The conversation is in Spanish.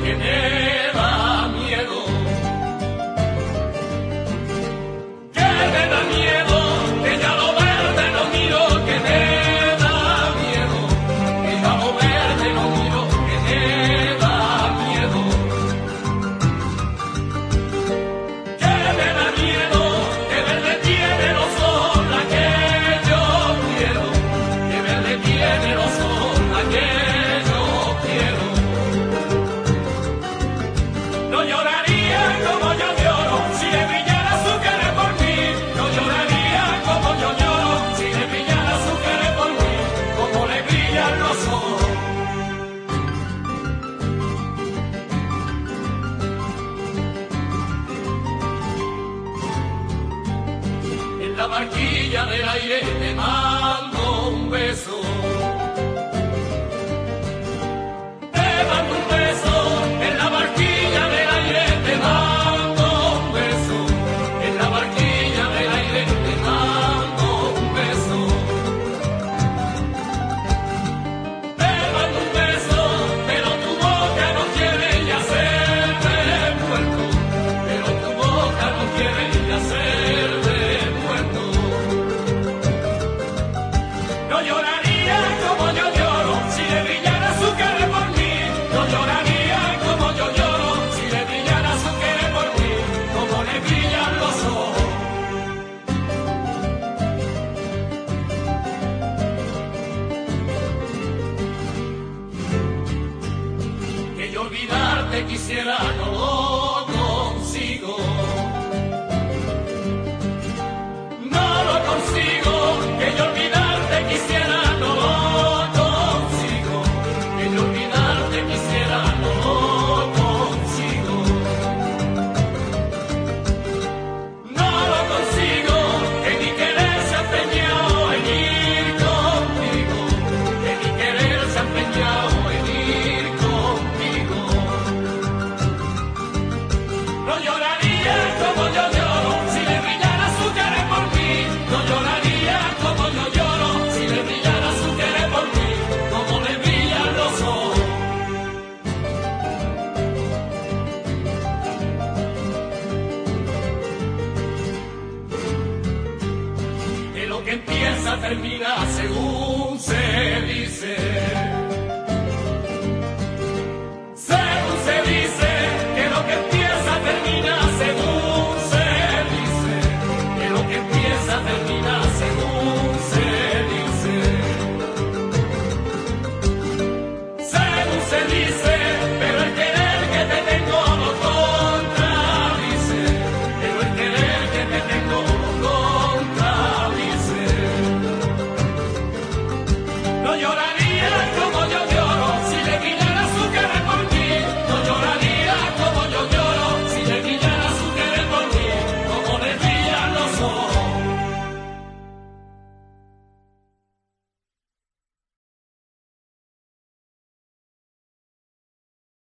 que me da miedo. Que me da miedo, que ya lo verde no miro, que me da miedo. Que ya lo verde no miro, que me da miedo. Que me da miedo, que verde tiene los ojos la que yo quiero. Que verde tiene los ojos la que yo quiero. No lloraría como yo lloro si le brillara su querer por mí. No lloraría como yo lloro si le brillara su querer por mí. Como le brillan los ojos. En la barquilla del aire te mando un beso. Te mando un beso. En la barquilla del aire te mando un beso. En la barquilla del aire te mando un beso. Te mando un beso, pero tu boca no quiere ya hacerme muerto. Pero tu boca no quiere ya hacerme muerto. No lloraría como yo lloro si le brillara su querer por mí. No lloraría como yo lloro si le brillara su querer por mí. Como le brillan los ojos. Que yo olvidarte quisiera, no lo consigo. No lo consigo. Que yo olvidarte quisiera, no lo consigo. Que yo olvidarte quisiera, no lo consigo. No lo consigo. Que mi querer se ha empeñado en ir contigo. Que mi querer se ha empeñado en ir contigo. No lloraría como yo lloro si le brillara su querer por mí. No lloraría como yo lloro si le brillara su querer por mí. Como le brillan los ojos. Que lo que empieza termina según se dice.